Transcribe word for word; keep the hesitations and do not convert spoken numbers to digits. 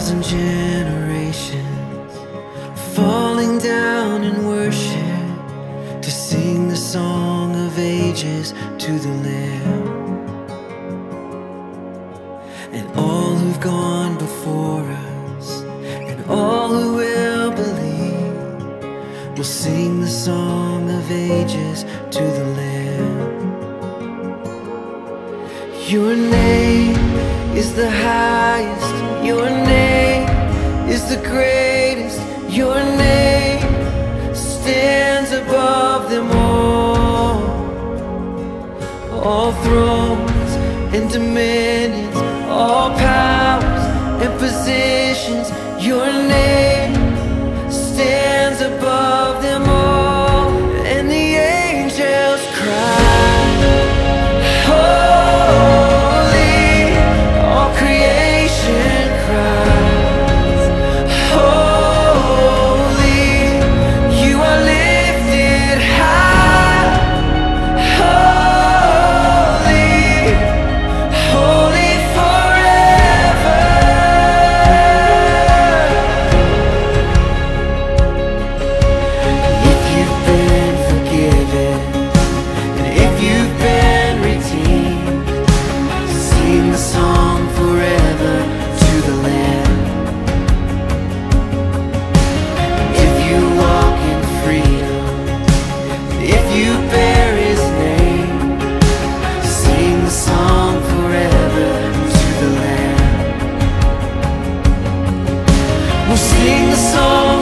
thousand generations falling down in worship to sing the song of ages to the Lamb. And all who've gone before us and all who will believe will sing the song of ages to the Lamb. Your name is the highest, your name is the greatest, your name stands above them all. All thrones and dominions, all powers and positions, your name stands above them all. And the angels cry, holy, all creation cries, holy, you are lifted high, holy, holy forever. If you've been forgiven and if you've been redeemed, sing the song forever to the Lamb. If you walk in freedom, if you bear His name, sing the song forever to the Lamb. We'll sing the song